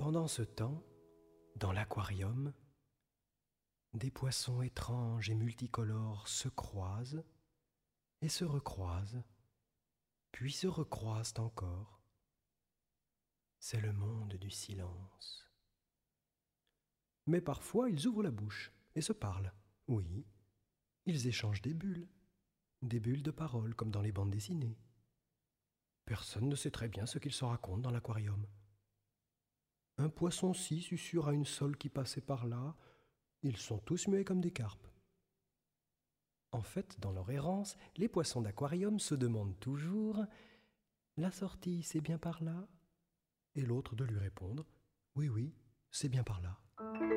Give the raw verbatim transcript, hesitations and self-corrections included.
Pendant ce temps, dans l'aquarium, des poissons étranges et multicolores se croisent et se recroisent, puis se recroisent encore. C'est le monde du silence. Mais parfois, ils ouvrent la bouche et se parlent. Oui, ils échangent des bulles, des bulles de parole comme dans les bandes dessinées. Personne ne sait très bien ce qu'ils se racontent dans l'aquarium. Un poisson-ci susurre à une sole qui passait par là. Ils sont tous muets comme des carpes. En fait, dans leur errance, les poissons d'aquarium se demandent toujours « La sortie, c'est bien par là ?» et l'autre de lui répondre « Oui, oui, c'est bien par là. »